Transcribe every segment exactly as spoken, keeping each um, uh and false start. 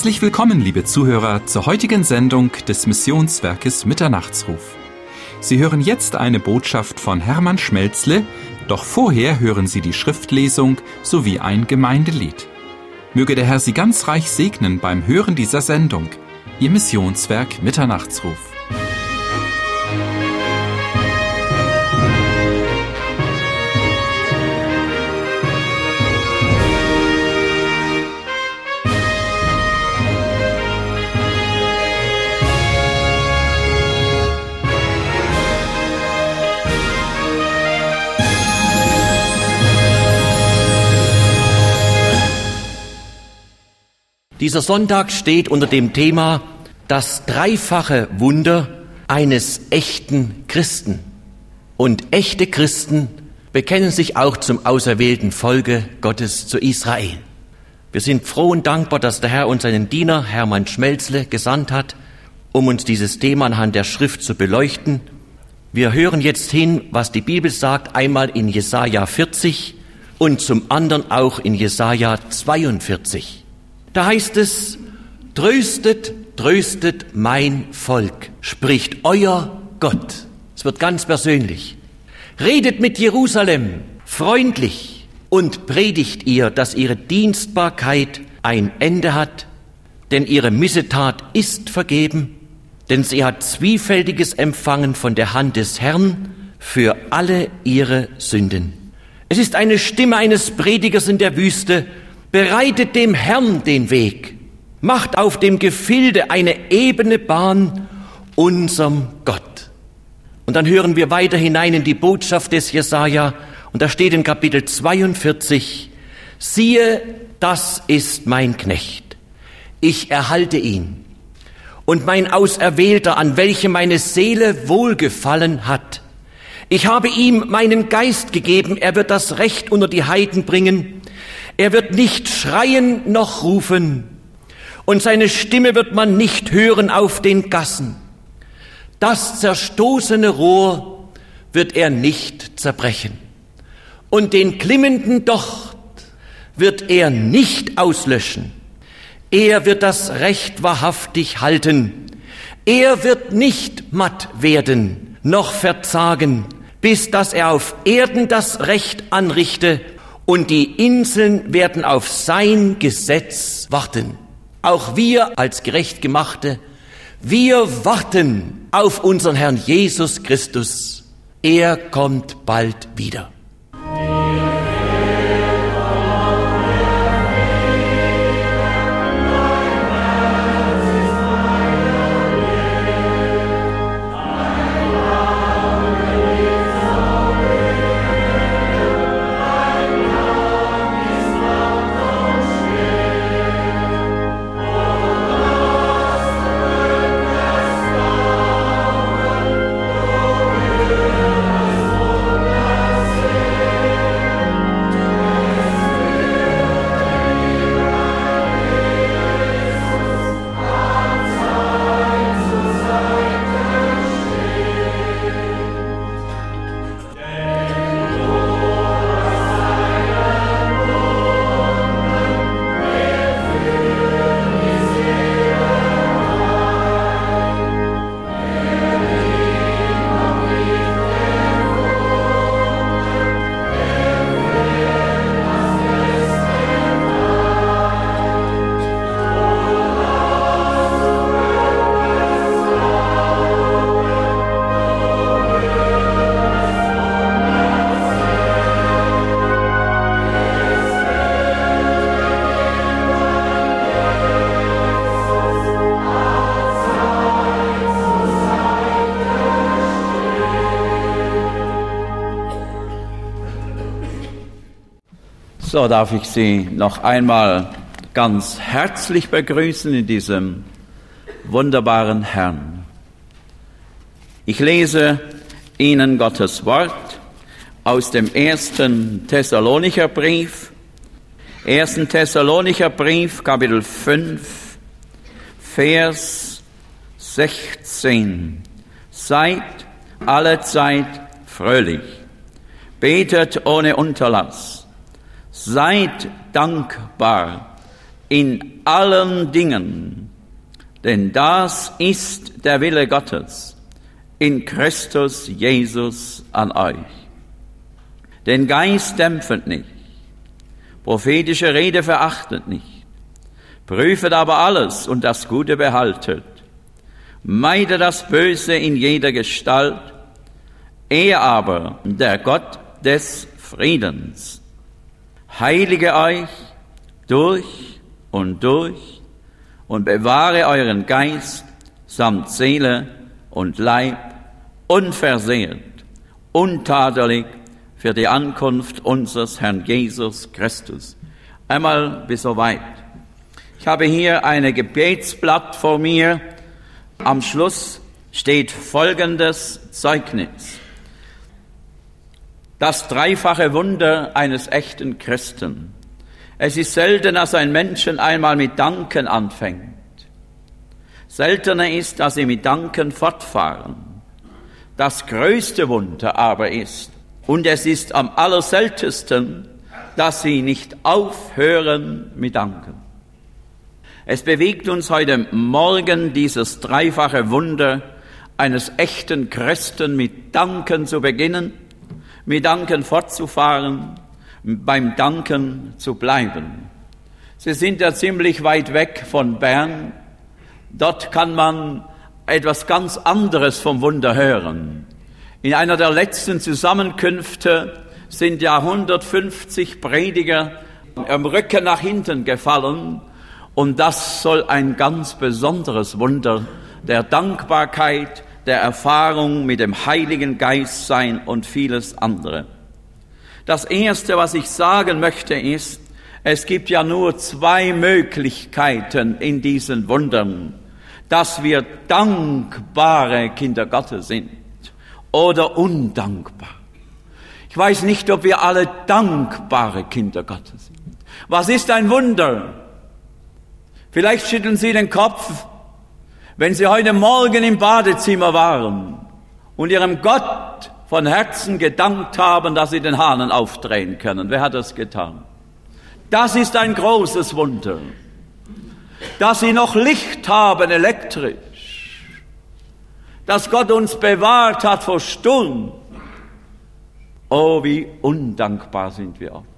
Herzlich willkommen, liebe Zuhörer, zur heutigen Sendung des Missionswerkes Mitternachtsruf. Sie hören jetzt eine Botschaft von Hermann Schmelzle, doch vorher hören Sie die Schriftlesung sowie ein Gemeindelied. Möge der Herr Sie ganz reich segnen beim Hören dieser Sendung. Ihr Missionswerk Mitternachtsruf. Dieser Sonntag steht unter dem Thema das dreifache Wunder eines echten Christen. Und echte Christen bekennen sich auch zum auserwählten Volke Gottes, zu Israel. Wir sind froh und dankbar, dass der Herr uns seinen Diener Hermann Schmelzle gesandt hat, um uns dieses Thema anhand der Schrift zu beleuchten. Wir hören jetzt hin, was die Bibel sagt, einmal in Jesaja vierzig und zum anderen auch in Jesaja zweiundvierzig. Da heißt es: Tröstet, tröstet mein Volk, spricht euer Gott. Es wird ganz persönlich. Redet mit Jerusalem freundlich und predigt ihr, dass ihre Dienstbarkeit ein Ende hat, denn ihre Missetat ist vergeben, denn sie hat Zwiefältiges empfangen von der Hand des Herrn für alle ihre Sünden. Es ist eine Stimme eines Predigers in der Wüste: Bereitet dem Herrn den Weg, macht auf dem Gefilde eine ebene Bahn unserem Gott. Und dann hören wir weiter hinein in die Botschaft des Jesaja, und da steht in Kapitel zweiundvierzig: Siehe, das ist mein Knecht, ich erhalte ihn, und mein Auserwählter, an welchem meine Seele wohlgefallen hat. Ich habe ihm meinen Geist gegeben, er wird das Recht unter die Heiden bringen. Er wird nicht schreien noch rufen, und seine Stimme wird man nicht hören auf den Gassen. Das zerstoßene Rohr wird er nicht zerbrechen, und den glimmenden Docht wird er nicht auslöschen. Er wird das Recht wahrhaftig halten. Er wird nicht matt werden, noch verzagen, bis dass er auf Erden das Recht anrichte, und die Inseln werden auf sein Gesetz warten. Auch wir als Gerechtgemachte, wir warten auf unseren Herrn Jesus Christus. Er kommt bald wieder. So darf ich Sie noch einmal ganz herzlich begrüßen in diesem wunderbaren Herrn. Ich lese Ihnen Gottes Wort aus dem ersten Thessalonicher Brief, ersten Thessalonicher Brief, Kapitel fünf, Vers sechzehn. Seid allezeit fröhlich, betet ohne Unterlass, seid dankbar, in allen Dingen, denn das ist der Wille Gottes in Christus Jesus an euch. Den Geist dämpfet nicht, prophetische Rede verachtet nicht, prüfet aber alles und das Gute behaltet, meide das Böse in jeder Gestalt, er aber, der Gott des Friedens, heilige euch durch und durch und bewahre euren Geist samt Seele und Leib unversehrt, untadelig für die Ankunft unseres Herrn Jesus Christus. Einmal bis soweit. Ich habe hier ein Gebetsblatt vor mir. Am Schluss steht folgendes Zeugnis. Das dreifache Wunder eines echten Christen. Es ist selten, dass ein Menschen einmal mit Danken anfängt. Seltener ist, dass sie mit Danken fortfahren. Das größte Wunder aber ist, und es ist am allerseltensten, dass sie nicht aufhören mit Danken. Es bewegt uns heute Morgen dieses dreifache Wunder eines echten Christen mit Danken zu beginnen, mit Danken fortzufahren, beim Danken zu bleiben. Sie sind ja ziemlich weit weg von Bern. Dort kann man etwas ganz anderes vom Wunder hören. In einer der letzten Zusammenkünfte sind ja hundertfünfzig Prediger am Rücken nach hinten gefallen. Und das soll ein ganz besonderes Wunder der Dankbarkeit, der Erfahrung mit dem Heiligen Geist sein und vieles andere. Das Erste, was ich sagen möchte, ist, es gibt ja nur zwei Möglichkeiten in diesen Wundern, dass wir dankbare Kinder Gottes sind oder undankbar. Ich weiß nicht, ob wir alle dankbare Kinder Gottes sind. Was ist ein Wunder? Vielleicht schütteln Sie den Kopf, wenn Sie heute Morgen im Badezimmer waren und Ihrem Gott von Herzen gedankt haben, dass Sie den Hahn aufdrehen können. Wer hat das getan? Das ist ein großes Wunder. Dass Sie noch Licht haben, elektrisch. Dass Gott uns bewahrt hat vor Sturm. Oh, wie undankbar sind wir oft.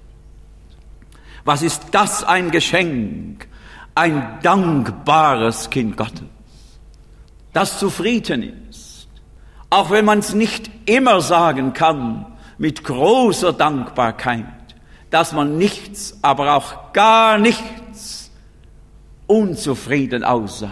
Was ist das ein Geschenk? Ein dankbares Kind Gottes, das zufrieden ist, auch wenn man es nicht immer sagen kann, mit großer Dankbarkeit, dass man nichts, aber auch gar nichts unzufrieden aussah.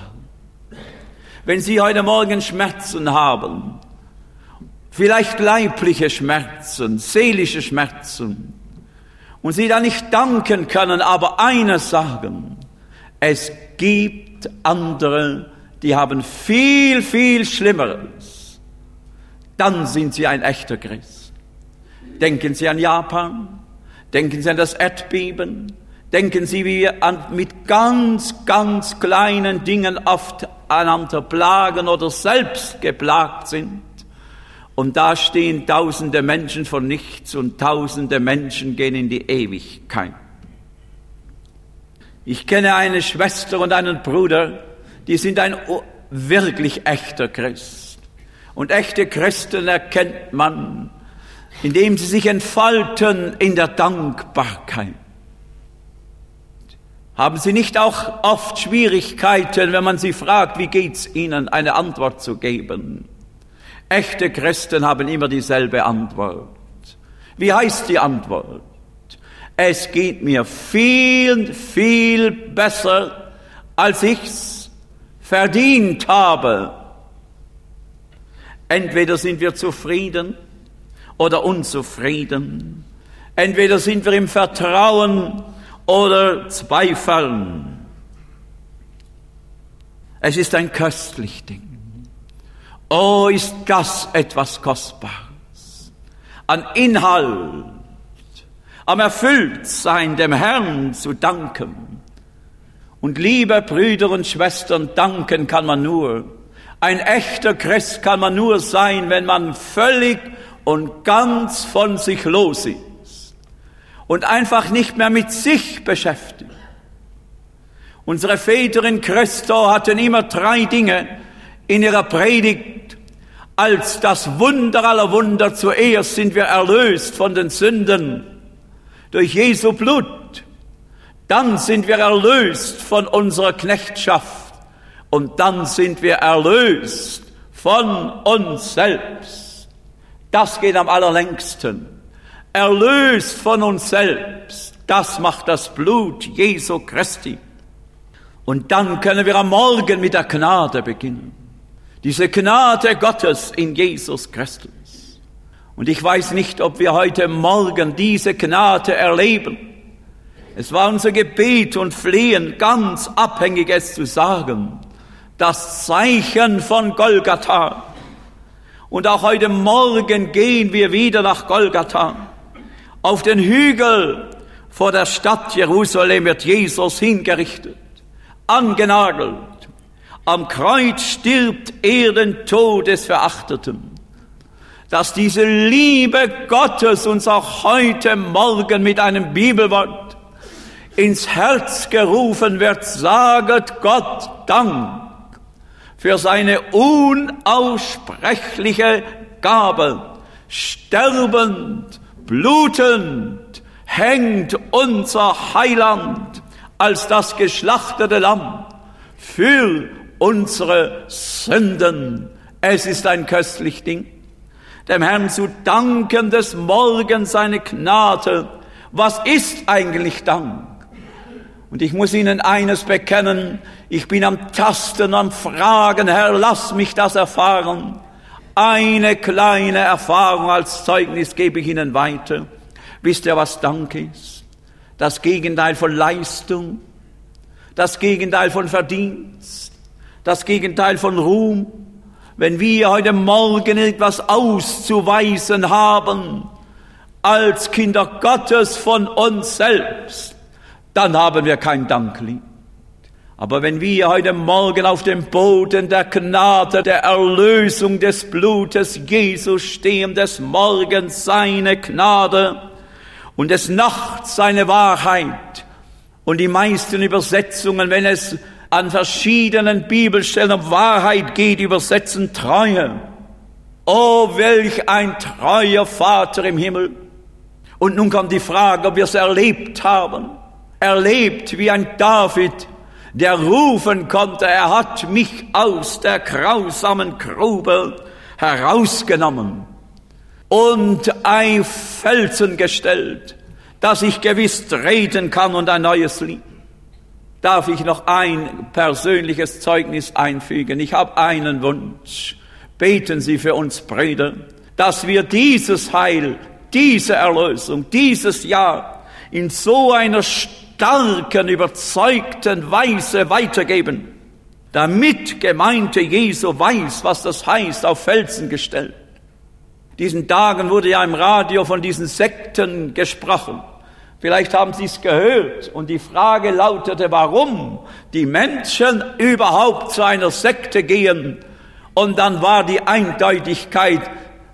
Wenn Sie heute Morgen Schmerzen haben, vielleicht leibliche Schmerzen, seelische Schmerzen, und Sie da nicht danken können, aber eines sagen: Es gibt andere, die haben viel, viel Schlimmeres. Dann sind sie ein echter Christ. Denken Sie an Japan, denken Sie an das Erdbeben, denken Sie, wie wir an, mit ganz, ganz kleinen Dingen oft einander plagen oder selbst geplagt sind. Und da stehen tausende Menschen vor nichts und tausende Menschen gehen in die Ewigkeit. Ich kenne eine Schwester und einen Bruder, die sind ein wirklich echter Christ. Und echte Christen erkennt man, indem sie sich entfalten in der Dankbarkeit. Haben Sie nicht auch oft Schwierigkeiten, wenn man sie fragt, wie geht's Ihnen, eine Antwort zu geben? Echte Christen haben immer dieselbe Antwort. Wie heißt die Antwort? Es geht mir viel, viel besser, als ich's verdient habe. Entweder sind wir zufrieden oder unzufrieden. Entweder sind wir im Vertrauen oder zweifeln. Es ist ein köstlich Ding. Oh, ist das etwas Kostbares. An Inhalt, am Erfülltsein dem Herrn zu danken. Und liebe Brüder und Schwestern, danken kann man nur. Ein echter Christ kann man nur sein, wenn man völlig und ganz von sich los ist und einfach nicht mehr mit sich beschäftigt. Unsere Väter in Christo hatten immer drei Dinge in ihrer Predigt als das Wunder aller Wunder. Zuerst sind wir erlöst von den Sünden durch Jesu Blut. Dann sind wir erlöst von unserer Knechtschaft. Und dann sind wir erlöst von uns selbst. Das geht am allerlängsten. Erlöst von uns selbst. Das macht das Blut Jesu Christi. Und dann können wir am Morgen mit der Gnade beginnen. Diese Gnade Gottes in Jesus Christus. Und ich weiß nicht, ob wir heute Morgen diese Gnade erleben. Es war unser Gebet und Flehen, ganz abhängig es zu sagen, das Zeichen von Golgatha. Und auch heute Morgen gehen wir wieder nach Golgatha. Auf den Hügel vor der Stadt Jerusalem wird Jesus hingerichtet, angenagelt. Am Kreuz stirbt er den Tod des Verachteten. Dass diese Liebe Gottes uns auch heute Morgen mit einem Bibelwort ins Herz gerufen wird, saget Gott Dank für seine unaussprechliche Gabe. Sterbend, blutend hängt unser Heiland als das geschlachtete Lamm für unsere Sünden. Es ist ein köstlich Ding, dem Herrn zu danken des Morgens seine Gnade. Was ist eigentlich Dank? Und ich muss Ihnen eines bekennen, ich bin am Tasten, am Fragen, Herr, lass mich das erfahren. Eine kleine Erfahrung als Zeugnis gebe ich Ihnen weiter. Wisst ihr, was Dank ist? Das Gegenteil von Leistung, das Gegenteil von Verdienst, das Gegenteil von Ruhm. Wenn wir heute Morgen etwas auszuweisen haben, als Kinder Gottes von uns selbst, dann haben wir kein Danklied. Aber wenn wir heute Morgen auf dem Boden der Gnade, der Erlösung des Blutes Jesu stehen, des Morgens seine Gnade und des Nachts seine Wahrheit, und die meisten Übersetzungen, wenn es an verschiedenen Bibelstellen um Wahrheit geht, übersetzen Treue. Oh, welch ein treuer Vater im Himmel. Und nun kommt die Frage, ob wir es erlebt haben. Erlebt wie ein David, der rufen konnte, er hat mich aus der grausamen Grube herausgenommen und ein Felsen gestellt, dass ich gewiss treten kann, und ein neues Lied. Darf ich noch ein persönliches Zeugnis einfügen? Ich habe einen Wunsch. Beten Sie für uns, Brüder, dass wir dieses Heil, diese Erlösung, dieses Jahr in so einer starken, überzeugten Weise weitergeben, damit Gemeinde Jesu weiß, was das heißt, auf Felsen gestellt. Diesen Tagen wurde ja im Radio von diesen Sekten gesprochen. Vielleicht haben Sie es gehört, und die Frage lautete, warum die Menschen überhaupt zu einer Sekte gehen. Und dann war die Eindeutigkeit,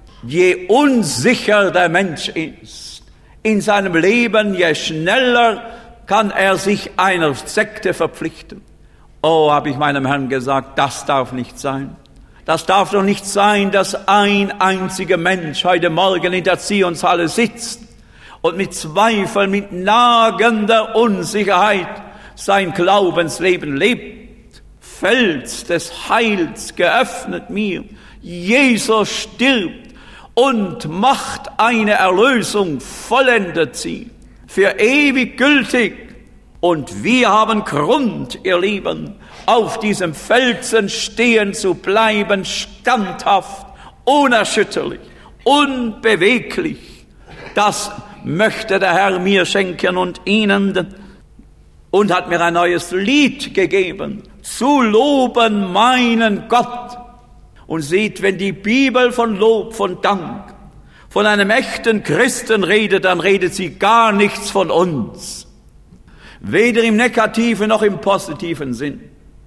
je unsicher der Mensch ist in seinem Leben, je schneller kann er sich einer Sekte verpflichten. Oh, habe ich meinem Herrn gesagt, das darf nicht sein. Das darf doch nicht sein, dass ein einziger Mensch heute Morgen in der Zionshalle sitzt und mit Zweifel, mit nagender Unsicherheit sein Glaubensleben lebt. Fels des Heils geöffnet mir. Jesus stirbt und macht eine Erlösung, vollendet sie, für ewig gültig. Und wir haben Grund, ihr Lieben, auf diesem Felsen stehen zu bleiben, standhaft, unerschütterlich, unbeweglich. Das möchte der Herr mir schenken und Ihnen, und hat mir ein neues Lied gegeben, zu loben meinen Gott. Und seht, wenn die Bibel von Lob, von Dank, von einem echten Christen redet, dann redet sie gar nichts von uns. Weder im negativen noch im positiven Sinn.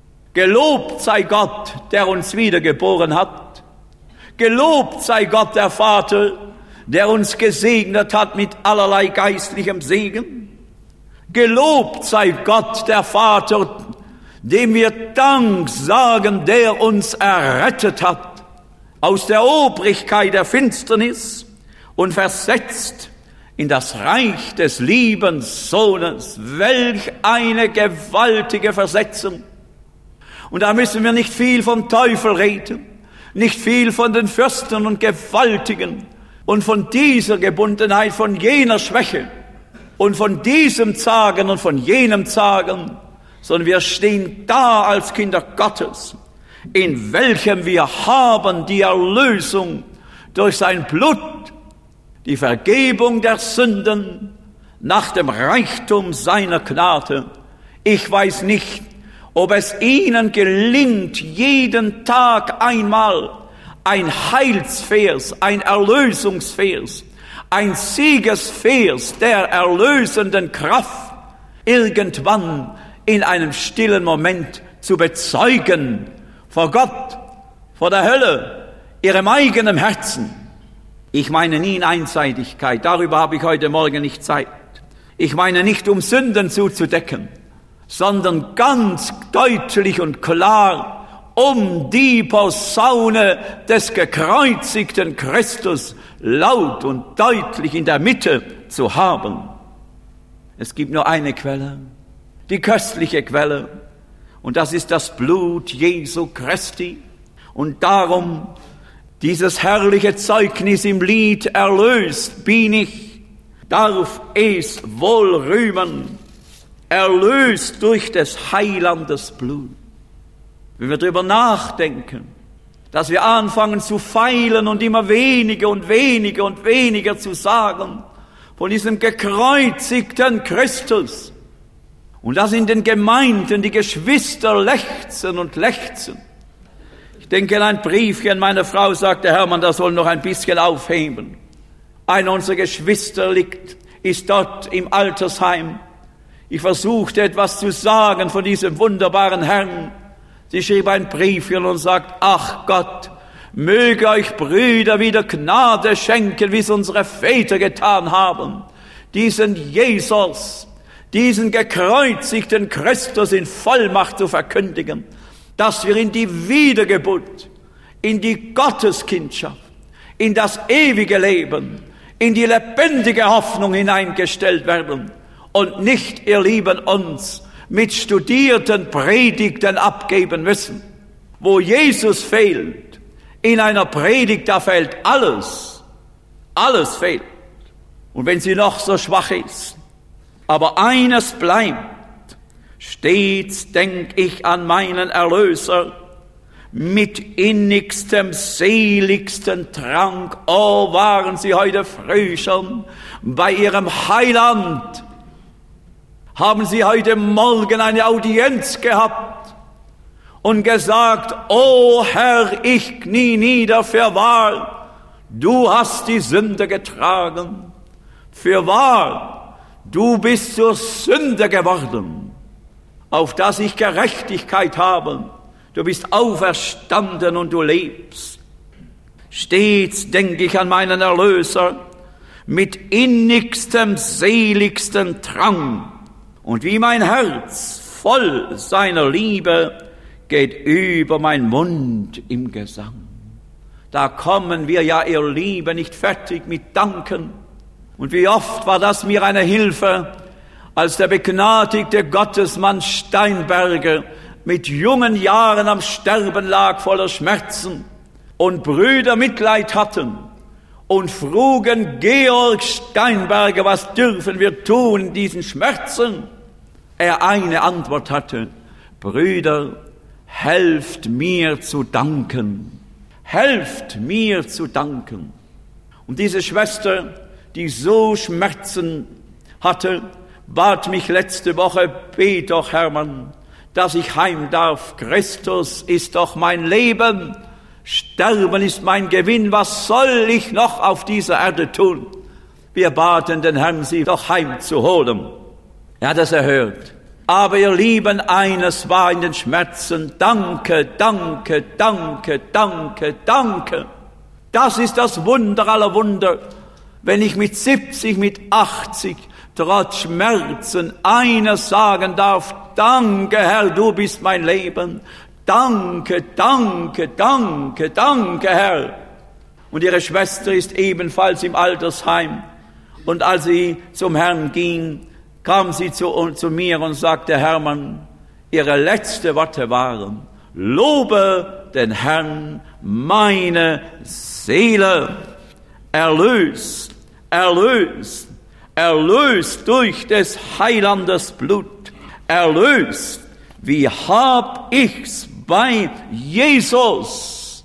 Gelobt sei Gott, der uns wiedergeboren hat. Gelobt sei Gott, der Vater, der uns gesegnet hat mit allerlei geistlichem Segen. Gelobt sei Gott, der Vater, dem wir Dank sagen, der uns errettet hat aus der Obrigkeit der Finsternis und versetzt in das Reich des lieben Sohnes. Welch eine gewaltige Versetzung! Und da müssen wir nicht viel vom Teufel reden, nicht viel von den Fürsten und Gewaltigen und von dieser Gebundenheit, von jener Schwäche und von diesem Zagen und von jenem Zagen, sondern wir stehen da als Kinder Gottes, in welchem wir haben die Erlösung durch sein Blut, die Vergebung der Sünden nach dem Reichtum seiner Gnade. Ich weiß nicht, ob es ihnen gelingt, jeden Tag einmal ein Heilsvers, ein Erlösungsvers, ein Siegesvers der erlösenden Kraft irgendwann in einem stillen Moment zu bezeugen, vor Gott, vor der Hölle, ihrem eigenen Herzen. Ich meine nie in Einseitigkeit, darüber habe ich heute Morgen nicht Zeit. Ich meine nicht, um Sünden zuzudecken, sondern ganz deutlich und klar, um die Posaune des gekreuzigten Christus laut und deutlich in der Mitte zu haben. Es gibt nur eine Quelle, die köstliche Quelle, und das ist das Blut Jesu Christi. Und darum dieses herrliche Zeugnis im Lied, erlöst bin ich, darf es wohl rühmen, erlöst durch des Heilandes Blut. Wenn wir darüber nachdenken, dass wir anfangen zu feilen und immer weniger und weniger und weniger zu sagen von diesem gekreuzigten Christus, und dass in den Gemeinden die Geschwister lechzen und lechzen. Ich denke an ein Briefchen meiner Frau, sagte Hermann, das soll noch ein bisschen aufheben. Einer unserer Geschwister liegt, ist dort im Altersheim. Ich versuchte etwas zu sagen von diesem wunderbaren Herrn. Sie schrieb ein Briefchen und sagt, ach Gott, möge euch Brüder wieder Gnade schenken, wie es unsere Väter getan haben. Diesen Jesus, diesen gekreuzigten Christus in Vollmacht zu verkündigen, dass wir in die Wiedergeburt, in die Gotteskindschaft, in das ewige Leben, in die lebendige Hoffnung hineingestellt werden und nicht, ihr Lieben, uns mit studierten Predigten abgeben müssen. Wo Jesus fehlt, in einer Predigt, da fehlt alles. Alles fehlt. Und wenn sie noch so schwach ist, aber eines bleibt, stets denk ich an meinen Erlöser, mit innigstem, seligsten Trank, oh, waren sie heute früh schon bei ihrem Heiland, haben sie heute Morgen eine Audienz gehabt und gesagt, oh Herr, ich knie nieder, fürwahr, du hast die Sünde getragen, fürwahr, du bist zur Sünde geworden, auf dass ich Gerechtigkeit habe. Du bist auferstanden und du lebst. Stets denke ich an meinen Erlöser mit innigstem, seligsten Drang. Und wie mein Herz voll seiner Liebe geht über mein Mund im Gesang. Da kommen wir ja, ihr Liebe, nicht fertig mit Danken. Und wie oft war das mir eine Hilfe, als der begnadigte Gottesmann Steinberger mit jungen Jahren am Sterben lag, voller Schmerzen, und Brüder Mitleid hatten und frugen Georg Steinberger, was dürfen wir tun in diesen Schmerzen? Er eine Antwort hatte, Brüder, helft mir zu danken, helft mir zu danken. Und diese Schwester, die so Schmerzen hatte, bat mich letzte Woche, bet doch, Hermann, dass ich heim darf. Christus ist doch mein Leben. Sterben ist mein Gewinn. Was soll ich noch auf dieser Erde tun? Wir baten den Herrn, sie doch heimzuholen. Er hat es erhört. Aber ihr Lieben, eines war in den Schmerzen. Danke, danke, danke, danke, danke. Das ist das Wunder aller Wunder. Wenn ich mit siebzig, mit achtzig trotz Schmerzen eines sagen darf: Danke, Herr, du bist mein Leben. Danke, danke, danke, danke, Herr. Und ihre Schwester ist ebenfalls im Altersheim. Und als sie zum Herrn ging, kam sie zu, zu mir und sagte: Hermann, ihre letzten Worte waren: Lobe den Herrn, meine Seele. Erlöst, erlöst, erlöst durch des Heilandes Blut. Erlöst, wie hab ich's bei Jesus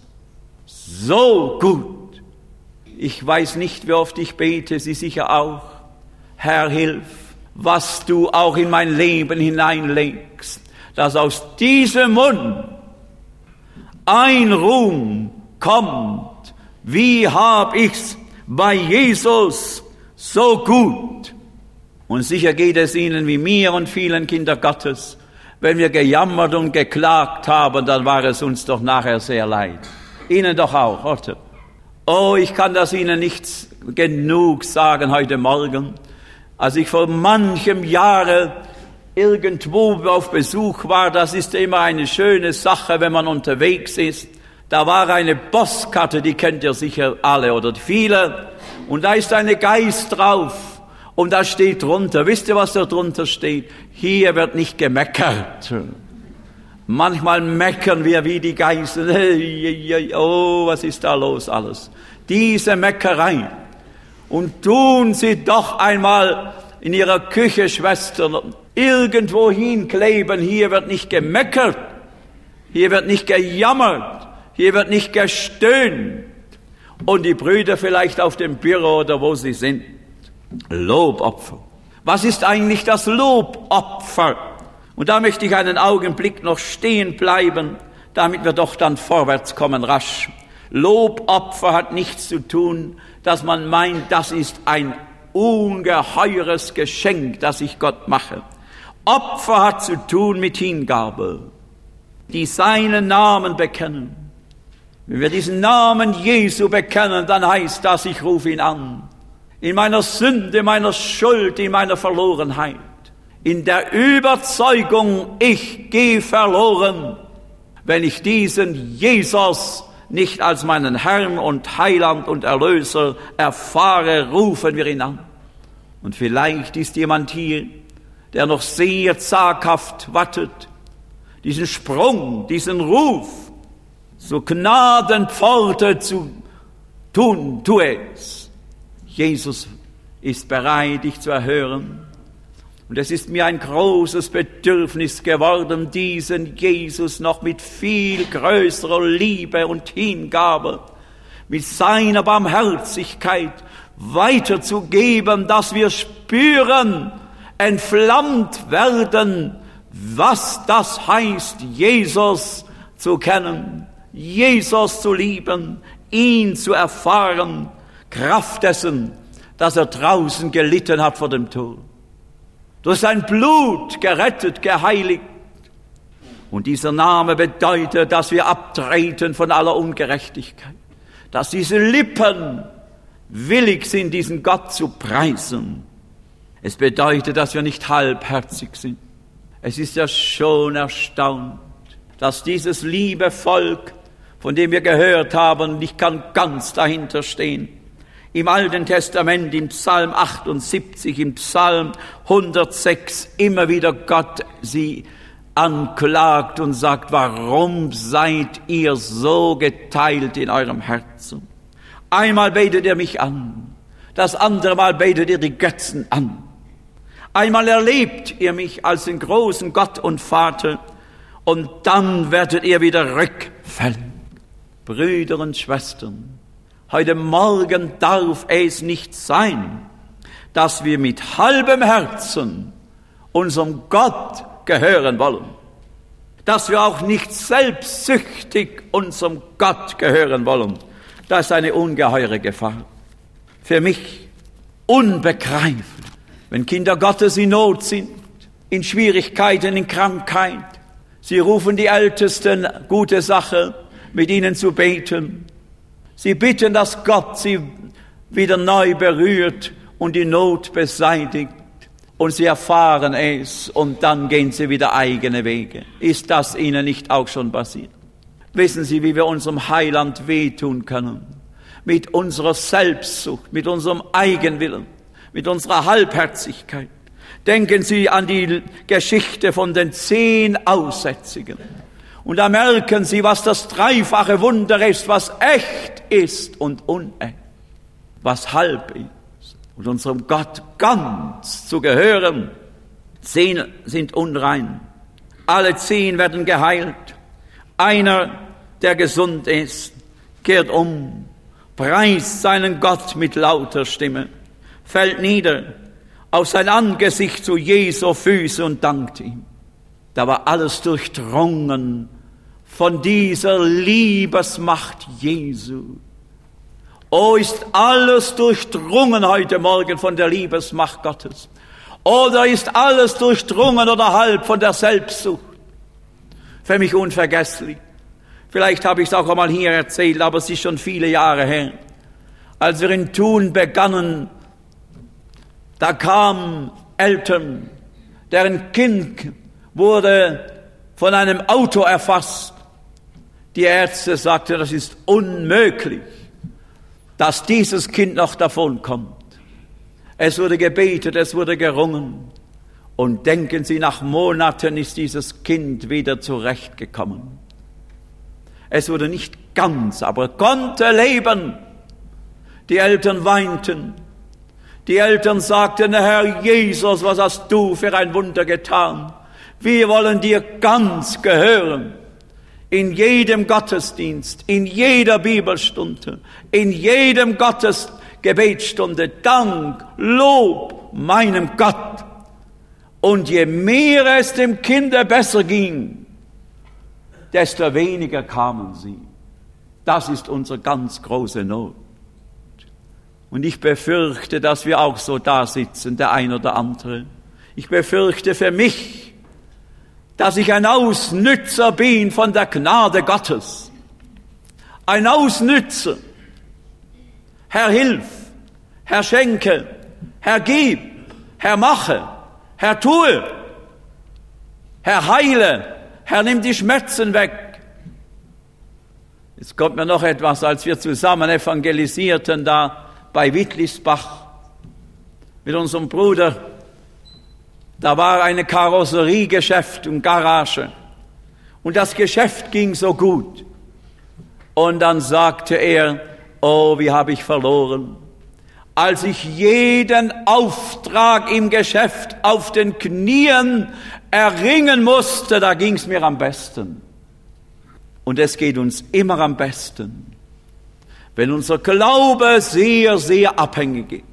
so gut. Ich weiß nicht, wie oft ich bete, Sie sicher auch. Herr, hilf, was du auch in mein Leben hineinlegst, dass aus diesem Mund ein Ruhm kommt. Wie hab ich's bei Jesus so gut? Und sicher geht es Ihnen wie mir und vielen Kindern Gottes. Wenn wir gejammert und geklagt haben, dann war es uns doch nachher sehr leid. Ihnen doch auch, oder? Oh, ich kann das Ihnen nicht genug sagen heute Morgen. Als ich vor manchem Jahre irgendwo auf Besuch war, das ist immer eine schöne Sache, wenn man unterwegs ist. Da war eine Postkarte, die kennt ihr sicher alle oder viele. Und da ist eine Geist drauf. Und da steht drunter, wisst ihr, was da drunter steht? Hier wird nicht gemeckert. Manchmal meckern wir wie die Geister. Oh, was ist da los alles? Diese Meckerei. Und tun Sie doch einmal in Ihrer Küche, Schwestern, irgendwo hinkleben. Hier wird nicht gemeckert. Hier wird nicht gejammert. Hier wird nicht gestöhnt. Und die Brüder vielleicht auf dem Büro oder wo sie sind. Lobopfer. Was ist eigentlich das Lobopfer? Und da möchte ich einen Augenblick noch stehen bleiben, damit wir doch dann vorwärts kommen rasch. Lobopfer hat nichts zu tun, dass man meint, das ist ein ungeheures Geschenk, das ich Gott mache. Opfer hat zu tun mit Hingabe, die seinen Namen bekennen. Wenn wir diesen Namen Jesu bekennen, dann heißt das, ich rufe ihn an. In meiner Sünde, meiner Schuld, in meiner Verlorenheit. In der Überzeugung, ich gehe verloren, wenn ich diesen Jesus nicht als meinen Herrn und Heiland und Erlöser erfahre, rufen wir ihn an. Und vielleicht ist jemand hier, der noch sehr zaghaft wartet, diesen Sprung, diesen Ruf zur Gnadenpforte zu tun, tu es. Jesus ist bereit, dich zu erhören. Und es ist mir ein großes Bedürfnis geworden, diesen Jesus noch mit viel größerer Liebe und Hingabe, mit seiner Barmherzigkeit weiterzugeben, dass wir spüren, entflammt werden, was das heißt, Jesus zu kennen, Jesus zu lieben, ihn zu erfahren, Kraft dessen, dass er draußen gelitten hat vor dem Tod. Durch sein Blut gerettet, geheiligt. Und dieser Name bedeutet, dass wir abtreten von aller Ungerechtigkeit. Dass diese Lippen willig sind, diesen Gott zu preisen. Es bedeutet, dass wir nicht halbherzig sind. Es ist ja schon erstaunt, dass dieses liebe Volk, von dem wir gehört haben, ich kann ganz dahinter stehen, im Alten Testament, im Psalm achtundsiebzig, im Psalm hundertsechs, immer wieder Gott sie anklagt und sagt, warum seid ihr so geteilt in eurem Herzen? Einmal betet ihr mich an, das andere Mal betet ihr die Götzen an. Einmal erlebt ihr mich als den großen Gott und Vater und dann werdet ihr wieder rückfällen. Brüder und Schwestern, heute Morgen darf es nicht sein, dass wir mit halbem Herzen unserem Gott gehören wollen. Dass wir auch nicht selbstsüchtig unserem Gott gehören wollen. Das ist eine ungeheure Gefahr. Für mich unbegreiflich, wenn Kinder Gottes in Not sind, in Schwierigkeiten, in Krankheit. Sie rufen die Ältesten, gute Sache, mit ihnen zu beten. Sie bitten, dass Gott sie wieder neu berührt und die Not beseitigt. und sie erfahren es und dann gehen sie wieder eigene Wege. Ist das ihnen nicht auch schon passiert? Wissen Sie, wie wir unserem Heiland wehtun können? Mit unserer Selbstsucht, mit unserem Eigenwillen, mit unserer Halbherzigkeit. Denken Sie an die Geschichte von den zehn Aussätzigen. Und da merken Sie, was das dreifache Wunder ist, was echt ist und unecht, was halb ist. Und unserem Gott ganz zu gehören. Zehn sind unrein. Alle zehn werden geheilt. Einer, der gesund ist, kehrt um, preist seinen Gott mit lauter Stimme, fällt nieder auf sein Angesicht zu Jesu Füße und dankt ihm. Da war alles durchdrungen von dieser Liebesmacht Jesu. Oh, ist alles durchdrungen heute Morgen von der Liebesmacht Gottes? Oder ist alles durchdrungen oder halb von der Selbstsucht? Für mich unvergesslich. Vielleicht habe ich es auch einmal hier erzählt, aber es ist schon viele Jahre her. Als wir in Thun begannen, da kamen Eltern, deren Kind wurde von einem Auto erfasst. Die Ärzte sagten, das ist unmöglich, dass dieses Kind noch davonkommt. Es wurde gebetet, es wurde gerungen. Und denken Sie, nach Monaten ist dieses Kind wieder zurechtgekommen. Es wurde nicht ganz, aber konnte leben. Die Eltern weinten. Die Eltern sagten, Herr Jesus, was hast du für ein Wunder getan? Wir wollen dir ganz gehören. In jedem Gottesdienst, in jeder Bibelstunde, in jedem Gottesgebetsstunde, Dank, Lob meinem Gott. Und je mehr es dem Kinde besser ging, desto weniger kamen sie. Das ist unsere ganz große Not. Und ich befürchte, dass wir auch so da sitzen, der ein oder andere. Ich befürchte für mich, dass ich ein Ausnützer bin von der Gnade Gottes. Ein Ausnützer. Herr, hilf, Herr, schenke, Herr, gib, Herr, mache, Herr, tue, Herr, heile, Herr, nimm die Schmerzen weg. Jetzt kommt mir noch etwas, als wir zusammen evangelisierten da bei Wittlisbach mit unserem Bruder. Da war eine Karosseriegeschäft und Garage. Und das Geschäft ging so gut. Und dann sagte er, oh, wie habe ich verloren. Als ich jeden Auftrag im Geschäft auf den Knien erringen musste, da ging es mir am besten. Und es geht uns immer am besten, wenn unser Glaube sehr, sehr abhängig ist.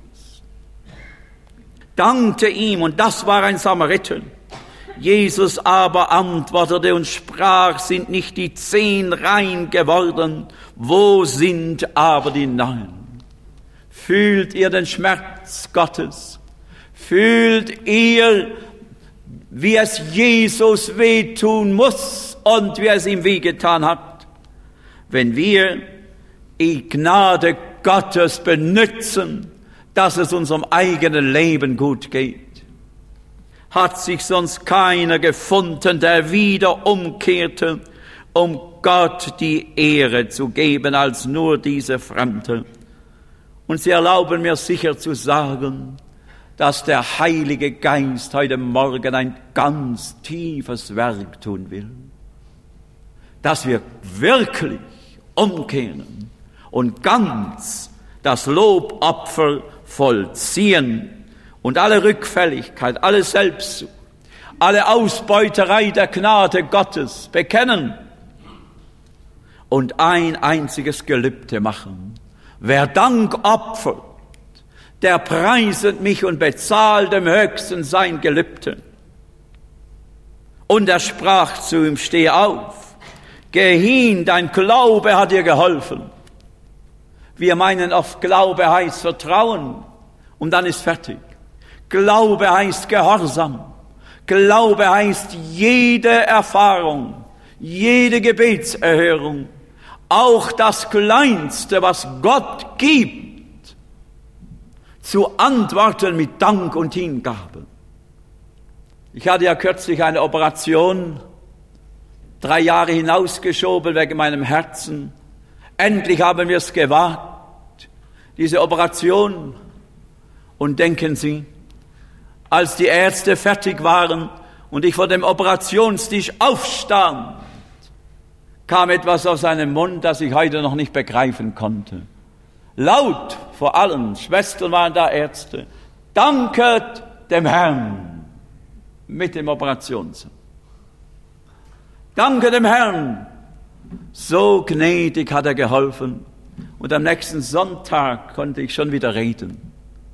Dankte ihm, und das war ein Samariter. Jesus aber antwortete und sprach, sind nicht die zehn rein geworden, wo sind aber die neun? Fühlt ihr den Schmerz Gottes? Fühlt ihr, wie es Jesus wehtun muss und wie es ihm wehgetan hat? Wenn wir die Gnade Gottes benutzen, dass es unserem eigenen Leben gut geht. Hat sich sonst keiner gefunden, der wieder umkehrte, um Gott die Ehre zu geben, als nur diese Fremde. Und Sie erlauben mir sicher zu sagen, dass der Heilige Geist heute Morgen ein ganz tiefes Werk tun will. Dass wir wirklich umkehren und ganz das Lobopfer vollziehen und alle Rückfälligkeit, alle Selbstsucht, alle Ausbeuterei der Gnade Gottes bekennen und ein einziges Gelübde machen. Wer Dank opfert, der preiset mich und bezahlt dem Höchsten sein Gelübde. Und er sprach zu ihm, steh auf, geh hin, dein Glaube hat dir geholfen. Wir meinen oft, Glaube heißt Vertrauen und dann ist fertig. Glaube heißt Gehorsam. Glaube heißt jede Erfahrung, jede Gebetserhörung, auch das Kleinste, was Gott gibt, zu antworten mit Dank und Hingabe. Ich hatte ja kürzlich eine Operation, drei Jahre hinausgeschoben wegen meinem Herzen. Endlich haben wir es gewagt, diese Operation. Und denken Sie, als die Ärzte fertig waren und ich vor dem Operationstisch aufstand, kam etwas aus seinem Mund, das ich heute noch nicht begreifen konnte. Laut vor allen, Schwestern waren da, Ärzte, danket dem Herrn mit dem Operationssaal. Danke dem Herrn. So gnädig hat er geholfen. Und am nächsten Sonntag konnte ich schon wieder reden.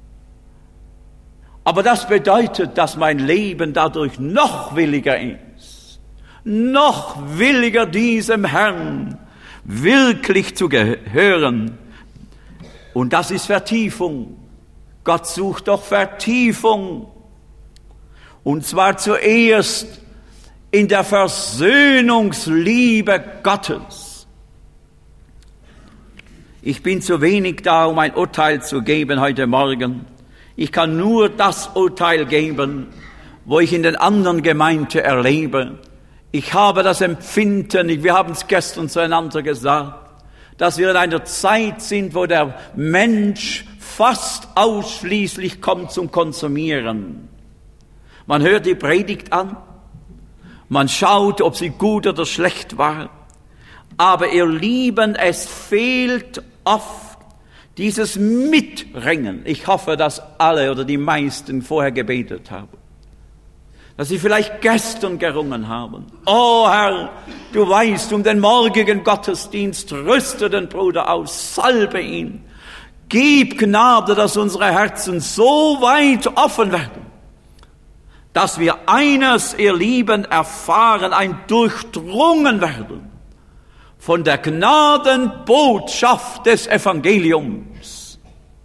Aber das bedeutet, dass mein Leben dadurch noch williger ist. Noch williger diesem Herrn wirklich zu gehören. Und das ist Vertiefung. Gott sucht doch Vertiefung. Und zwar zuerst in der Versöhnungsliebe Gottes. Ich bin zu wenig da, um ein Urteil zu geben heute Morgen. Ich kann nur das Urteil geben, wo ich in den anderen Gemeinden erlebe. Ich habe das Empfinden, wir haben es gestern zueinander gesagt, dass wir in einer Zeit sind, wo der Mensch fast ausschließlich kommt zum Konsumieren. Man hört die Predigt an, man schaut, ob sie gut oder schlecht war, aber ihr Lieben, es fehlt oft dieses Mitringen. Ich hoffe, dass alle oder die meisten vorher gebetet haben, dass sie vielleicht gestern gerungen haben. Oh Herr, du weißt um den morgigen Gottesdienst, rüste den Bruder aus, salbe ihn, gib Gnade, dass unsere Herzen so weit offen werden, dass wir eines, ihr Lieben, erfahren, ein Durchdrungen werden von der Gnadenbotschaft des Evangeliums.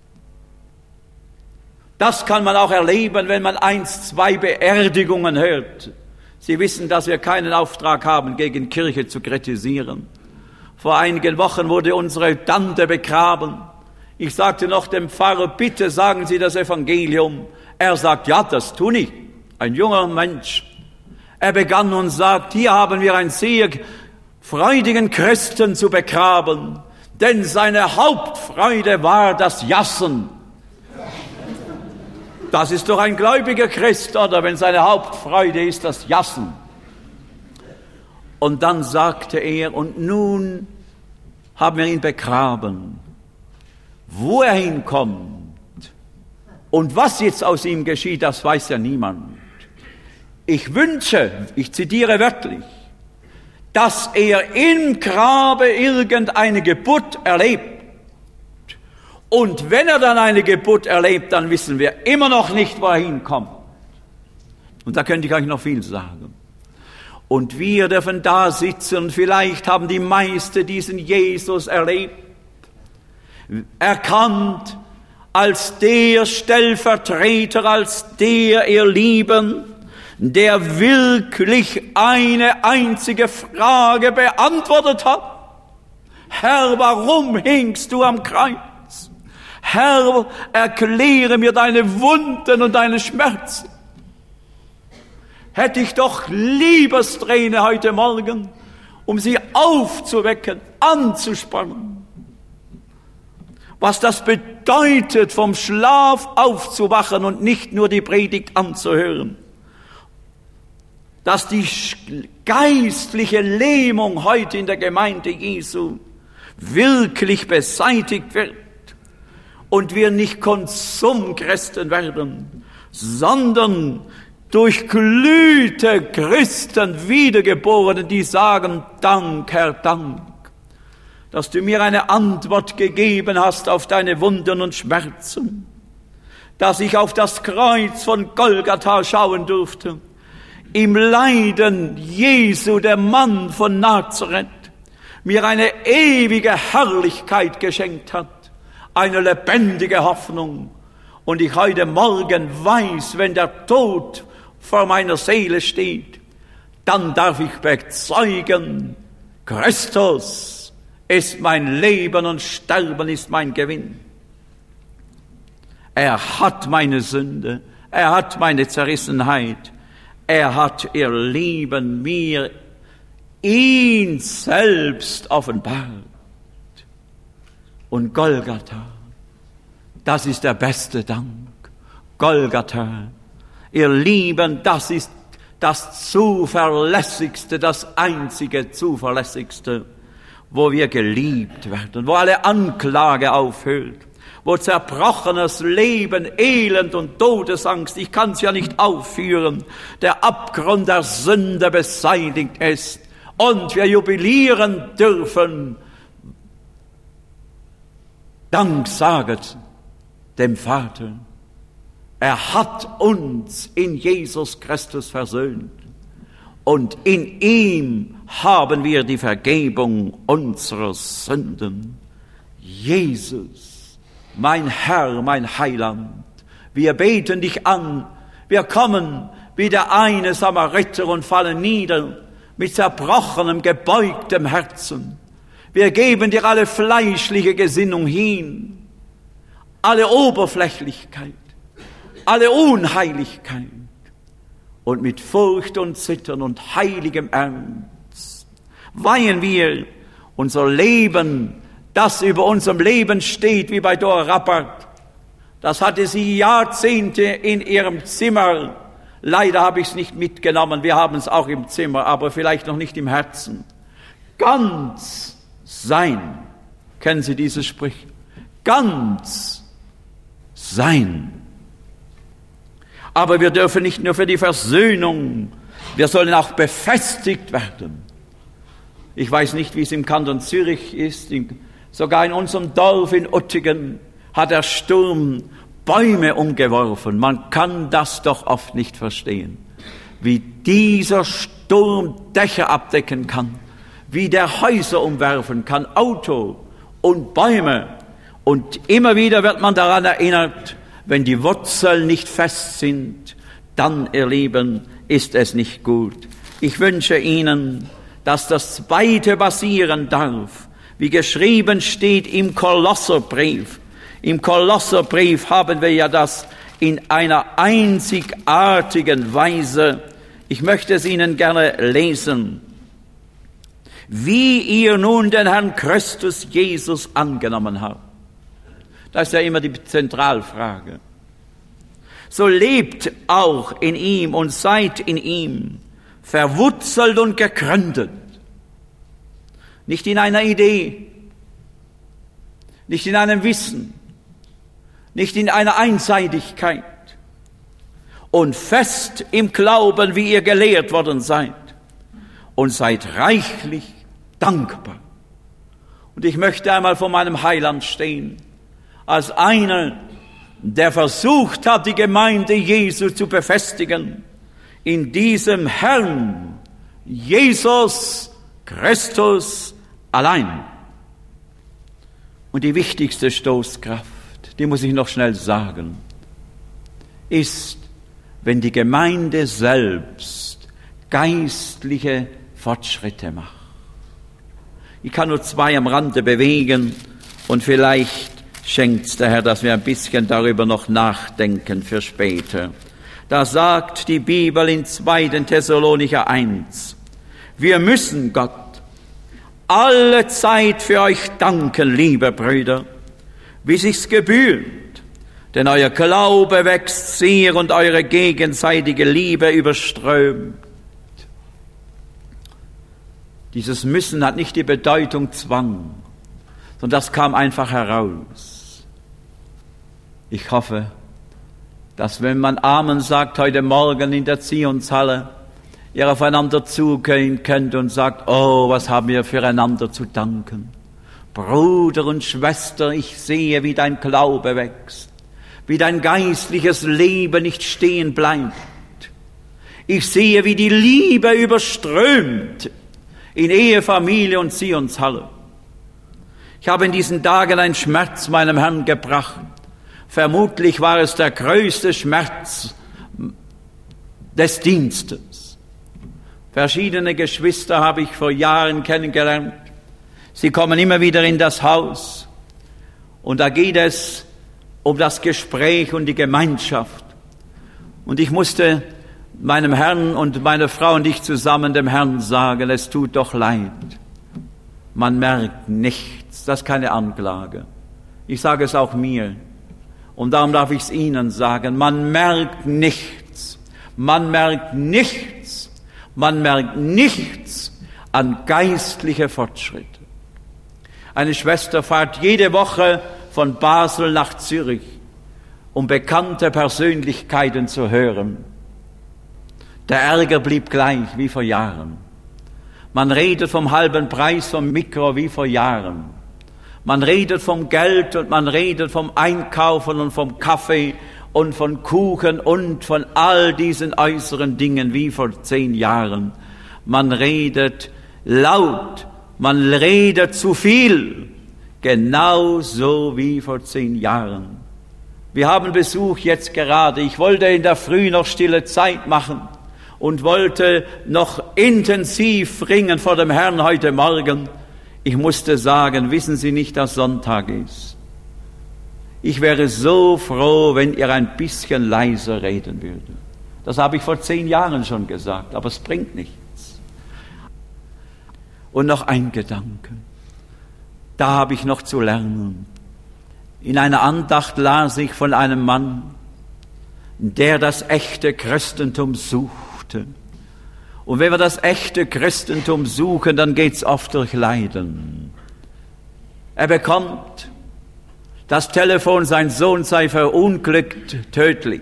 Das kann man auch erleben, wenn man eins, zwei Beerdigungen hört. Sie wissen, dass wir keinen Auftrag haben, gegen Kirche zu kritisieren. Vor einigen Wochen wurde unsere Tante begraben. Ich sagte noch dem Pfarrer, bitte sagen Sie das Evangelium. Er sagt, ja, das tue ich. Ein junger Mensch. Er begann und sagt, hier haben wir einen sehr freudigen Christen zu begraben, denn seine Hauptfreude war das Jassen. Das ist doch ein gläubiger Christ, oder? Wenn seine Hauptfreude ist das Jassen. Und dann sagte er, und nun haben wir ihn begraben. Wo er hinkommt und was jetzt aus ihm geschieht, das weiß ja niemand. Ich wünsche, ich zitiere wörtlich, dass er im Grabe irgendeine Geburt erlebt. Und wenn er dann eine Geburt erlebt, dann wissen wir immer noch nicht, wo er hinkommt. Und da könnte ich euch noch viel sagen. Und wir dürfen da sitzen, vielleicht haben die meisten diesen Jesus erlebt, erkannt als der Stellvertreter, als der, ihr Lieben, der wirklich eine einzige Frage beantwortet hat. Herr, warum hängst du am Kreuz? Herr, erkläre mir deine Wunden und deine Schmerzen. Hätte ich doch Liebesträne heute Morgen, um sie aufzuwecken, anzuspannen. Was das bedeutet, vom Schlaf aufzuwachen und nicht nur die Predigt anzuhören. Dass die geistliche Lähmung heute in der Gemeinde Jesu wirklich beseitigt wird und wir nicht Konsumchristen werden, sondern durchglühte Christen, Wiedergeborene, die sagen, Dank, Herr, Dank, dass du mir eine Antwort gegeben hast auf deine Wunden und Schmerzen, dass ich auf das Kreuz von Golgatha schauen durfte, im Leiden Jesu, der Mann von Nazareth, mir eine ewige Herrlichkeit geschenkt hat, eine lebendige Hoffnung. Und ich heute Morgen weiß, wenn der Tod vor meiner Seele steht, dann darf ich bezeugen, Christus ist mein Leben und Sterben ist mein Gewinn. Er hat meine Sünde, er hat meine Zerrissenheit, Er hat, ihr Lieben, mir ihn selbst offenbart. Und Golgatha, das ist der beste Dank. Golgatha, ihr Lieben, das ist das zuverlässigste, das einzige zuverlässigste, wo wir geliebt werden, wo alle Anklage aufhört, wo zerbrochenes Leben, Elend und Todesangst, ich kann es ja nicht aufführen, der Abgrund der Sünde beseitigt ist und wir jubilieren dürfen, Dank saget dem Vater. Er hat uns in Jesus Christus versöhnt und in ihm haben wir die Vergebung unserer Sünden. Jesus, mein Herr, mein Heiland, wir beten dich an, wir kommen wie der eine Samariter und fallen nieder mit zerbrochenem, gebeugtem Herzen. Wir geben dir alle fleischliche Gesinnung hin, alle Oberflächlichkeit, alle Unheiligkeit und mit Furcht und Zittern und heiligem Ernst weihen wir unser Leben, das über unserem Leben steht, wie bei Dora Rappert. Das hatte sie Jahrzehnte in ihrem Zimmer. Leider habe ich es nicht mitgenommen, wir haben es auch im Zimmer, aber vielleicht noch nicht im Herzen. Ganz sein. Kennen Sie dieses Sprichwort? Ganz sein. Aber wir dürfen nicht nur für die Versöhnung, wir sollen auch befestigt werden. Ich weiß nicht, wie es im Kanton Zürich ist, sogar in unserem Dorf in Uttingen hat der Sturm Bäume umgeworfen. Man kann das doch oft nicht verstehen, wie dieser Sturm Dächer abdecken kann, wie der Häuser umwerfen kann, Auto und Bäume. Und immer wieder wird man daran erinnert, wenn die Wurzeln nicht fest sind, dann, ihr Lieben, ist es nicht gut. Ich wünsche Ihnen, dass das Zweite passieren darf, wie geschrieben steht im Kolosserbrief. Im Kolosserbrief haben wir ja das in einer einzigartigen Weise. Ich möchte es Ihnen gerne lesen. Wie ihr nun den Herrn Christus Jesus angenommen habt. Das ist ja immer die Zentralfrage. So lebt auch in ihm und seid in ihm, verwurzelt und gegründet. Nicht in einer Idee, nicht in einem Wissen, nicht in einer Einseitigkeit. Und fest im Glauben, wie ihr gelehrt worden seid. Und seid reichlich dankbar. Und ich möchte einmal vor meinem Heiland stehen, als einer, der versucht hat, die Gemeinde Jesu zu befestigen, in diesem Herrn, Jesus Christus allein. Und die wichtigste Stoßkraft, die muss ich noch schnell sagen, ist, wenn die Gemeinde selbst geistliche Fortschritte macht. Ich kann nur zwei am Rande bewegen und vielleicht schenkt's der Herr, dass wir ein bisschen darüber noch nachdenken für später. Da sagt die Bibel in zweiten Thessalonicher eins, wir müssen Gott alle Zeit für euch danken, liebe Brüder, wie sich's gebührt, denn euer Glaube wächst sehr und eure gegenseitige Liebe überströmt. Dieses Müssen hat nicht die Bedeutung Zwang, sondern das kam einfach heraus. Ich hoffe, dass wenn man Amen sagt heute Morgen in der Zionshalle, ihr aufeinander zugehen könnt und sagt, oh, was haben wir füreinander zu danken. Bruder und Schwester, ich sehe, wie dein Glaube wächst, wie dein geistliches Leben nicht stehen bleibt. Ich sehe, wie die Liebe überströmt in Ehe, Familie und Zionshalle. Ich habe in diesen Tagen einen Schmerz meinem Herrn gebracht. Vermutlich war es der größte Schmerz des Dienstes. Verschiedene Geschwister habe ich vor Jahren kennengelernt. Sie kommen immer wieder in das Haus und da geht es um das Gespräch und die Gemeinschaft. Und ich musste meinem Herrn und meiner Frau und ich zusammen dem Herrn sagen, es tut doch leid. Man merkt nichts, das ist keine Anklage. Ich sage es auch mir und darum darf ich es Ihnen sagen, man merkt nichts, man merkt nichts, man merkt nichts an geistlicher Fortschritte. Eine Schwester fährt jede Woche von Basel nach Zürich, um bekannte Persönlichkeiten zu hören. Der Ärger blieb gleich wie vor Jahren. Man redet vom halben Preis vom Mikro wie vor Jahren. Man redet vom Geld und man redet vom Einkaufen und vom Kaffee und von Kuchen und von all diesen äußeren Dingen wie vor zehn Jahren. Man redet laut, man redet zu viel, genauso wie vor zehn Jahren. Wir haben Besuch jetzt gerade. Ich wollte in der Früh noch stille Zeit machen und wollte noch intensiv ringen vor dem Herrn heute Morgen. Ich musste sagen, wissen Sie nicht, dass Sonntag ist? Ich wäre so froh, wenn ihr ein bisschen leiser reden würdet. Das habe ich vor zehn Jahren schon gesagt, aber es bringt nichts. Und noch ein Gedanke. Da habe ich noch zu lernen. In einer Andacht las ich von einem Mann, der das echte Christentum suchte. Und wenn wir das echte Christentum suchen, dann geht's oft durch Leiden. Er bekommt das Telefon, sein Sohn sei verunglückt, tödlich.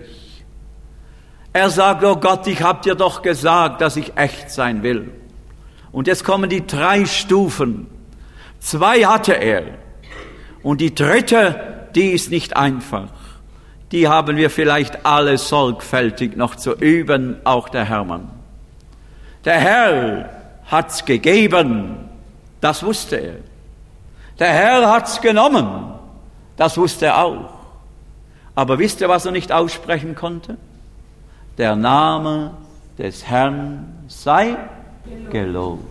Er sagt, oh Gott, ich hab dir doch gesagt, dass ich echt sein will. Und jetzt kommen die drei Stufen. Zwei hatte er. Und die dritte, die ist nicht einfach. Die haben wir vielleicht alle sorgfältig noch zu üben, auch der Hermann. Der Herr hat's gegeben, das wusste er. Der Herr hat's genommen, das wusste er auch. Aber wisst ihr, was er nicht aussprechen konnte? Der Name des Herrn sei gelobt.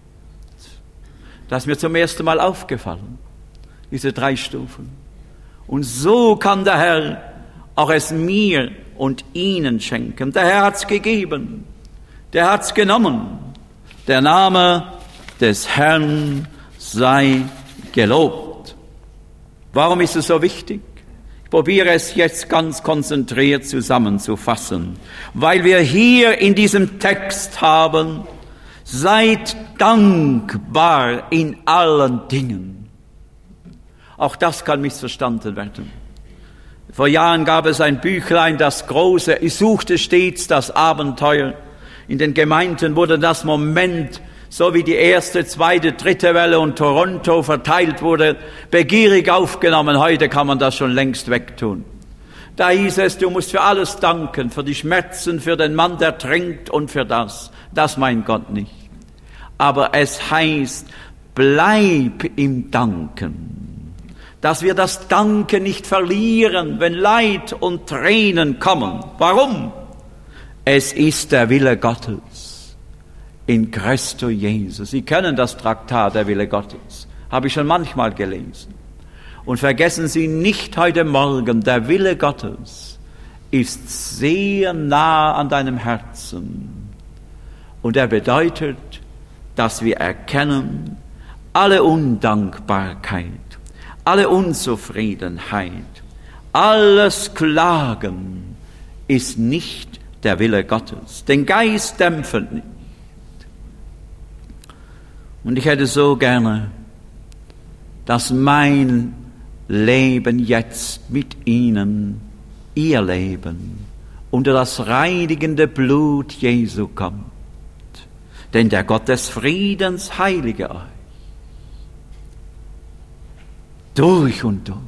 Das ist mir zum ersten Mal aufgefallen, diese drei Stufen. Und so kann der Herr auch es mir und Ihnen schenken. Der Herr hat's gegeben. Der hat's genommen. Der Name des Herrn sei gelobt. Warum ist es so wichtig? Ich probiere es jetzt ganz konzentriert zusammenzufassen. Weil wir hier in diesem Text haben, seid dankbar in allen Dingen. Auch das kann missverstanden werden. Vor Jahren gab es ein Büchlein, das große, ich suchte stets das Abenteuer. In den Gemeinden wurde das Moment, so wie die erste, zweite, dritte Welle und Toronto verteilt wurde, begierig aufgenommen. Heute kann man das schon längst wegtun. Da hieß es, du musst für alles danken, für die Schmerzen, für den Mann, der trinkt und für das. Das meint Gott nicht. Aber es heißt, bleib im Danken. Dass wir das Danken nicht verlieren, wenn Leid und Tränen kommen. Warum? Es ist der Wille Gottes in Christo Jesus. Sie kennen das Traktat, der Wille Gottes. Habe ich schon manchmal gelesen. Und vergessen Sie nicht heute Morgen, der Wille Gottes ist sehr nah an deinem Herzen. Und er bedeutet, dass wir erkennen, alle Undankbarkeit, alle Unzufriedenheit, alles Klagen ist nicht der Wille Gottes. Den Geist dämpfen nicht. Und ich hätte so gerne, dass mein Leben jetzt mit Ihnen, Ihr Leben, unter das reinigende Blut Jesu kommt. Denn der Gott des Friedens heilige euch. Durch und durch.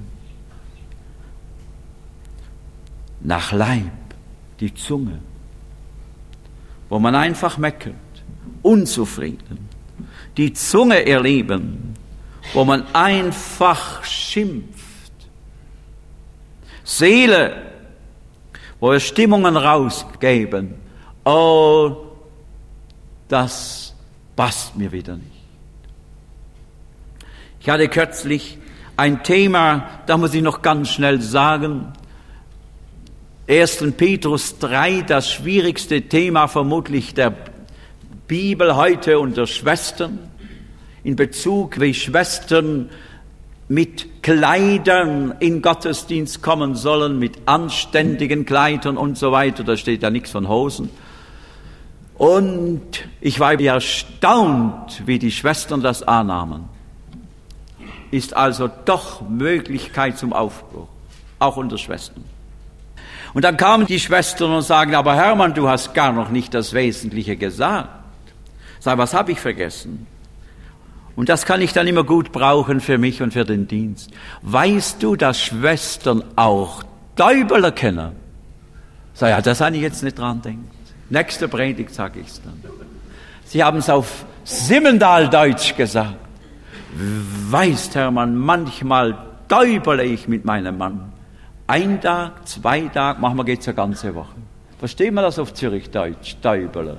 Nach Leib, die Zunge, wo man einfach meckert, unzufrieden. Die Zunge, ihr Lieben, wo man einfach schimpft. Seele, wo wir Stimmungen rausgeben. Oh, das passt mir wieder nicht. Ich hatte kürzlich ein Thema, da muss ich noch ganz schnell sagen, ersten Petrus drei, das schwierigste Thema vermutlich der Bibel heute unter Schwestern, in Bezug, wie Schwestern mit Kleidern in Gottesdienst kommen sollen, mit anständigen Kleidern und so weiter. Da steht ja nichts von Hosen. Und ich war erstaunt, wie die Schwestern das annahmen. Ist also doch Möglichkeit zum Aufbruch, auch unter Schwestern. Und dann kamen die Schwestern und sagen, aber Hermann, du hast gar noch nicht das Wesentliche gesagt. Sag, was habe ich vergessen? Und das kann ich dann immer gut brauchen für mich und für den Dienst. Weißt du, dass Schwestern auch Täuberler kennen? Sag, ja, das habe ich jetzt nicht dran denkt. Nächste Predigt sage ich es dann. Sie haben es auf Simmendal-Deutsch gesagt. Weißt, Hermann, manchmal täubele ich mit meinem Mann. Ein Tag, zwei Tage, manchmal geht es eine ganze Woche. Versteht man das auf Zürich-Deutsch? Täubele.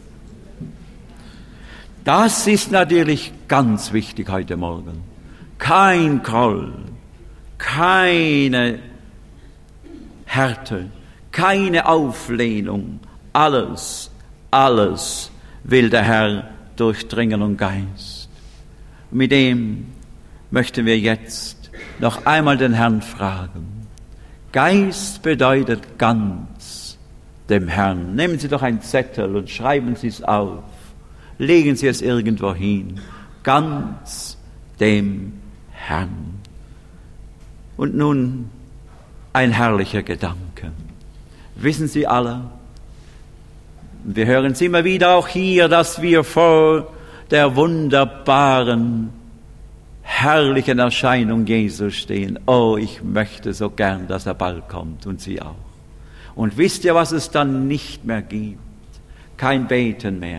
Das ist natürlich ganz wichtig heute Morgen. Kein Groll, keine Härte, keine Auflehnung. Alles, alles will der Herr durch Dringen und Geist. Mit dem möchten wir jetzt noch einmal den Herrn fragen. Geist bedeutet ganz dem Herrn. Nehmen Sie doch einen Zettel und schreiben Sie es auf. Legen Sie es irgendwo hin. Ganz dem Herrn. Und nun ein herrlicher Gedanke. Wissen Sie alle, wir hören es immer wieder auch hier, dass wir vor der wunderbaren, herrlichen Erscheinung Jesu stehen. Oh, ich möchte so gern, dass er bald kommt und Sie auch. Und wisst ihr, was es dann nicht mehr gibt? Kein Beten mehr.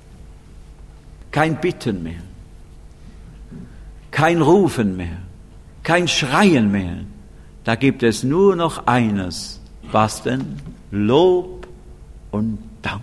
Kein Bitten mehr, kein Rufen mehr, kein Schreien mehr. Da gibt es nur noch eines. Was denn? Lob und Dank.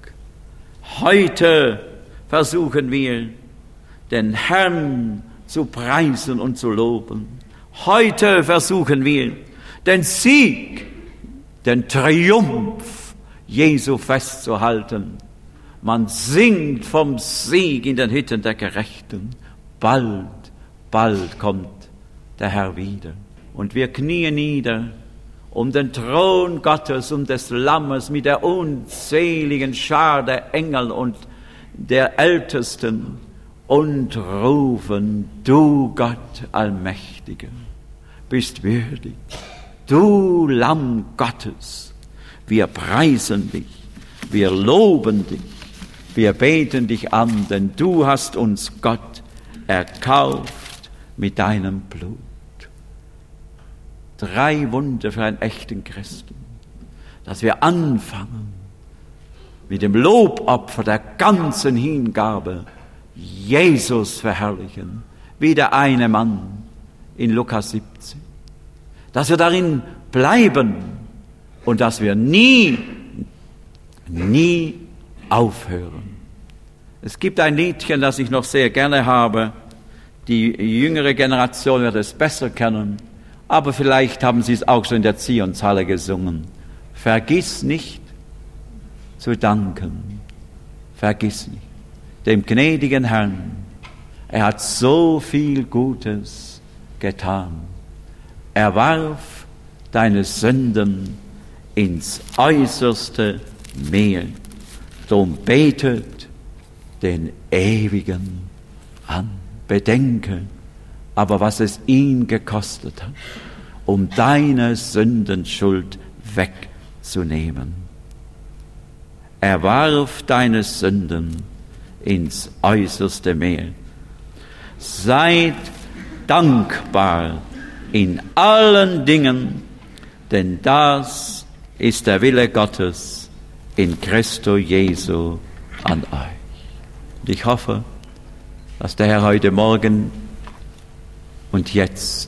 Heute versuchen wir, den Herrn zu preisen und zu loben. Heute versuchen wir, den Sieg, den Triumph Jesu festzuhalten. Man singt vom Sieg in den Hütten der Gerechten. Bald, bald kommt der Herr wieder. Und wir knien nieder um den Thron Gottes, um des Lammes mit der unzähligen Schar der Engel und der Ältesten und rufen, du Gott Allmächtiger, bist würdig. Du Lamm Gottes, wir preisen dich, wir loben dich. Wir beten dich an, denn du hast uns, Gott, erkauft mit deinem Blut. Drei Wunder für einen echten Christen, dass wir anfangen mit dem Lobopfer der ganzen Hingabe, Jesus verherrlichen, wie der eine Mann in Lukas siebzehn. Dass wir darin bleiben und dass wir nie, nie aufhören. Es gibt ein Liedchen, das ich noch sehr gerne habe. Die jüngere Generation wird es besser kennen, aber vielleicht haben sie es auch schon in der Zionshalle gesungen. Vergiss nicht zu danken. Vergiss nicht dem gnädigen Herrn. Er hat so viel Gutes getan. Er warf deine Sünden ins äußerste Meer. Drum betet den Ewigen an. Bedenke aber, was es ihn gekostet hat, um deine Sündenschuld wegzunehmen. Er warf deine Sünden ins äußerste Meer. Seid dankbar in allen Dingen, denn das ist der Wille Gottes in Christo Jesu an euch. Und ich hoffe, dass der Herr heute Morgen und jetzt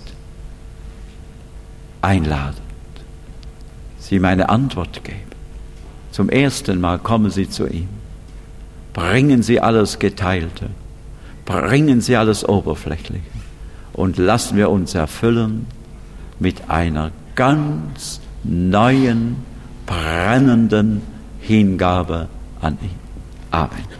einladet, Sie ihm eine Antwort geben. Zum ersten Mal kommen Sie zu ihm. Bringen Sie alles Geteilte. Bringen Sie alles Oberflächliche. Und lassen wir uns erfüllen mit einer ganz neuen, brennenden Hingabe an ihn. Amen.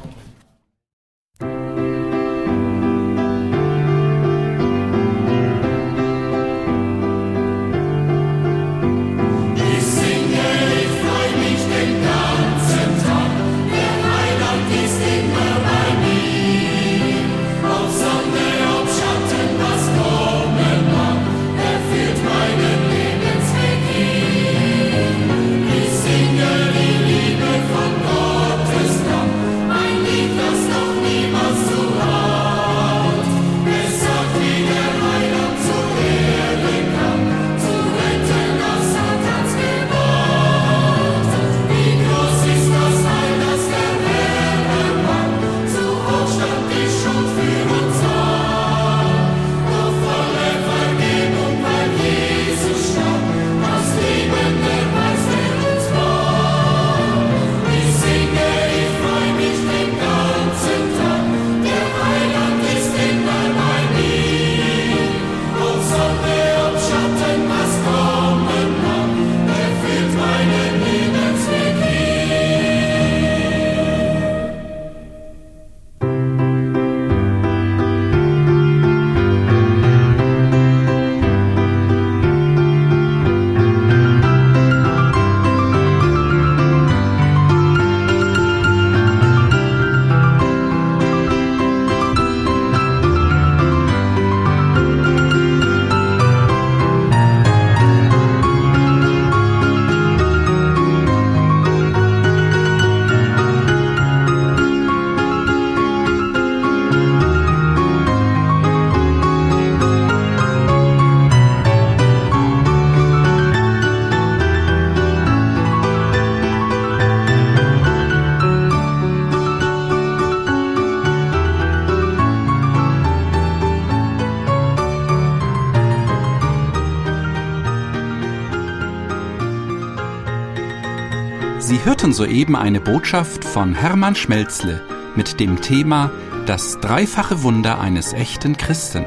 Sie hörten soeben eine Botschaft von Hermann Schmelzle mit dem Thema Das dreifache Wunder eines echten Christen.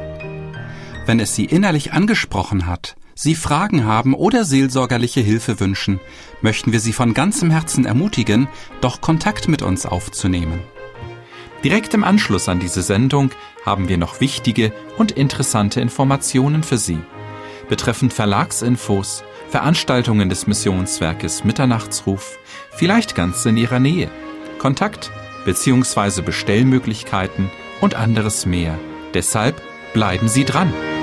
Wenn es Sie innerlich angesprochen hat, Sie Fragen haben oder seelsorgerliche Hilfe wünschen, möchten wir Sie von ganzem Herzen ermutigen, doch Kontakt mit uns aufzunehmen. Direkt im Anschluss an diese Sendung haben wir noch wichtige und interessante Informationen für Sie. Betreffend Verlagsinfos, Veranstaltungen des Missionswerkes Mitternachtsruf, vielleicht ganz in Ihrer Nähe, Kontakt bzw. Bestellmöglichkeiten und anderes mehr. Deshalb bleiben Sie dran!